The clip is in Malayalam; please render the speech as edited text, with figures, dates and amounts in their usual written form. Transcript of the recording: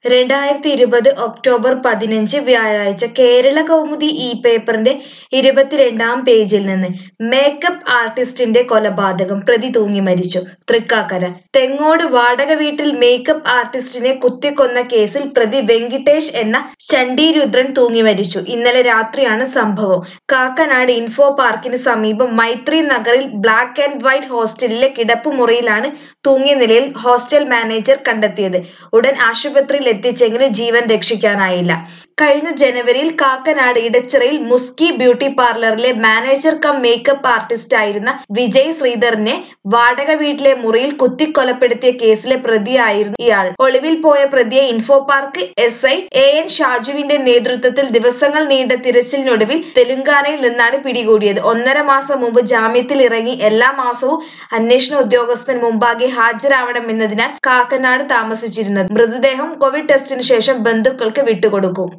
2020 ഒക്ടോബർ 15 വ്യാഴാഴ്ച കേരള കൗമുദി ഈ പേപ്പറിന്റെ 22-ാം പേജിൽ നിന്ന് മേക്കപ്പ് ആർട്ടിസ്റ്റിന്റെ കൊലപാതകം പ്രതി തൂങ്ങി മരിച്ചു. തൃക്കാക്കര തെങ്ങോട് വാടക വീട്ടിൽ മേക്കപ്പ് ആർട്ടിസ്റ്റിനെ കുത്തിക്കൊന്ന കേസിൽ പ്രതി വെങ്കിട്ടേഷ് എന്ന ചണ്ഡി രുദ്രൻ തൂങ്ങി മരിച്ചു. ഇന്നലെ രാത്രിയാണ് സംഭവം. കാക്കനാട് ഇൻഫോ പാർക്കിന് സമീപം മൈത്രി നഗറിൽ ബ്ലാക്ക് ആൻഡ് വൈറ്റ് ഹോസ്റ്റലിലെ കിടപ്പുമുറിയിലാണ് തൂങ്ങിയ നിലയിൽ ഹോസ്റ്റൽ മാനേജർ കണ്ടെത്തിയത്. ഉടൻ ആശുപത്രിയിൽ എത്തിച്ചെങ്കിലും ജീവൻ രക്ഷിക്കാനായില്ല. കഴിഞ്ഞ ജനുവരിയിൽ കാക്കനാട് ഇടച്ചിറയിൽ മുസ്കി ബ്യൂട്ടി പാർലറിലെ മാനേജർ കം മേക്കപ്പ് ആർട്ടിസ്റ്റ് ആയിരുന്ന വിജയ് ശ്രീധറിനെ വാടക വീട്ടിലെ മുറിയിൽ കുത്തിക്കൊലപ്പെടുത്തിയ കേസിലെ പ്രതിയായിരുന്നു ഇയാൾ. ഒളിവിൽ പോയ പ്രതിയെ ഇൻഫോ പാർക്ക് SI AN ഷാജുവിന്റെ നേതൃത്വത്തിൽ ദിവസങ്ങൾ നീണ്ട തിരച്ചിലിനൊടുവിൽ തെലുങ്കാനയിൽ നിന്നാണ് പിടികൂടിയത്. 1.5 മാസം മുമ്പ് ജാമ്യത്തിൽ ഇറങ്ങി എല്ലാ മാസവും അന്വേഷണ ഉദ്യോഗസ്ഥന് മുമ്പാകെ ഹാജരാവണമെന്നതിനാൽ കാക്കനാട് താമസിച്ചിരുന്നത്. മൃതദേഹം കോവിഡ് ടെസ്റ്റിന് ശേഷം ബന്ധുക്കൾക്ക് വിട്ടുകൊടുക്കും.